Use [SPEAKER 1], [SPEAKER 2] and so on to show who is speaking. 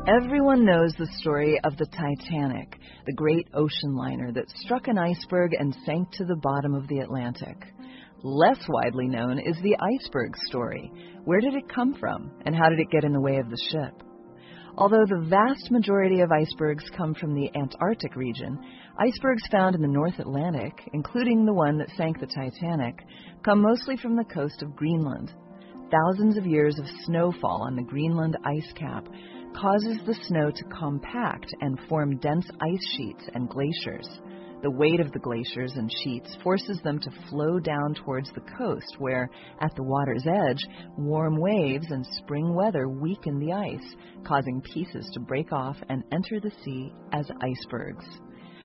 [SPEAKER 1] Everyone knows the story of the Titanic, the great ocean liner that struck an iceberg and sank to the bottom of the Atlantic. Less widely known is the iceberg story. Where did it come from, and how did it get in the way of the ship? Although the vast majority of icebergs come from the Antarctic region, icebergs found in the North Atlantic, including the one that sank the Titanic, come mostly from the coast of Greenland. Thousands of years of snowfall on the Greenland ice cap causes the snow to compact and form dense ice sheets and glaciers. The weight of the glaciers and sheets forces them to flow down towards the coast where, at the water's edge, warm waves and spring weather weaken the ice, causing pieces to break off and enter the sea as icebergs.